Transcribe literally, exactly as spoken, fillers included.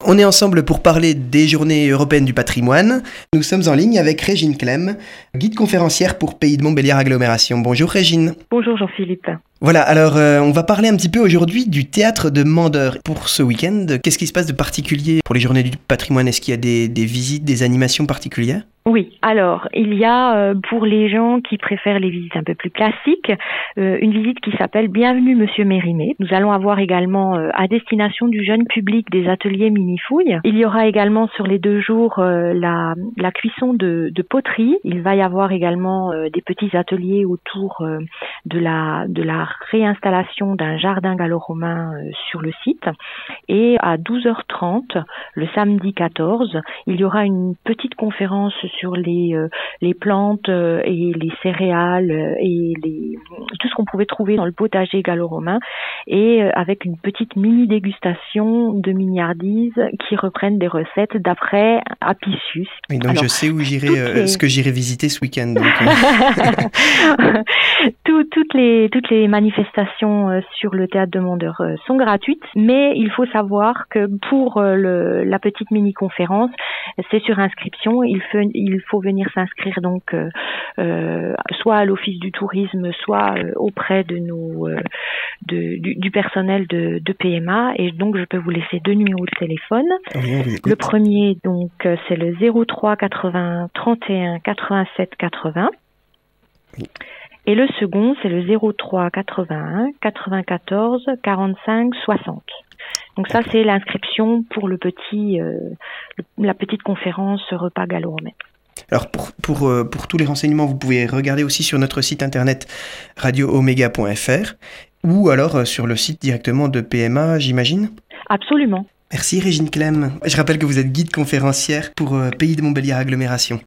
On est ensemble pour parler des Journées européennes du patrimoine. Nous sommes en ligne avec Régine Clem, guide conférencière pour Pays de Montbéliard Agglomération. Bonjour Régine. Bonjour Jean-Philippe. Voilà, alors euh, on va parler un petit peu aujourd'hui du théâtre de Mandeur. Pour ce week-end, qu'est-ce qui se passe de particulier pour les Journées du patrimoine? Est-ce qu'il y a des, des visites, des animations particulières? Oui, alors il y a euh, pour les gens qui préfèrent les visites un peu plus classiques, euh, une visite qui s'appelle Bienvenue Monsieur Mérimée. Nous allons avoir également euh, à destination du jeune public des ateliers mini-fouilles. Il y aura également sur les deux jours euh, la, la cuisson de, de poterie. Il va y avoir également euh, des petits ateliers autour euh, de la, de la réinstallation d'un jardin gallo-romain euh, sur le site. Et à douze heures trente, le samedi quatorze, il y aura une petite conférence sur les euh, les plantes euh, et les céréales euh, et les tout ce qu'on pouvait trouver dans le potager gallo-romain, et euh, avec une petite mini dégustation de mignardises qui reprennent des recettes d'après Apicius. Oui, donc Alors, je sais où j'irai, euh, les... ce que j'irai visiter ce week-end. Donc, euh... Tout, toutes les toutes les manifestations euh, sur le théâtre de Mandeur euh, sont gratuites, mais il faut savoir que pour euh, le, la petite mini conférence, c'est sur inscription. Il faut il faut venir s'inscrire donc euh, euh, soit à l'office du tourisme, soit euh, auprès de nos euh, de, du, du personnel de, de P M A. Et donc je peux vous laisser deux numéros de téléphone. Oui, le premier donc c'est le zéro trois quatre-vingts trente et un quatre-vingt-sept quatre-vingts. Oui. Et le second, c'est le zéro trois quatre-vingt-un quatre-vingt-quatorze quarante-cinq soixante. Donc ça, c'est l'inscription pour le petit, euh, la petite conférence repas gallo-romain. Alors pour, pour, euh, pour tous les renseignements, vous pouvez regarder aussi sur notre site internet radio oméga point f r ou alors euh, sur le site directement de P M A, j'imagine? Absolument. Merci Régine Clem. Je rappelle que vous êtes guide conférencière pour euh, Pays de Montbéliard Agglomération.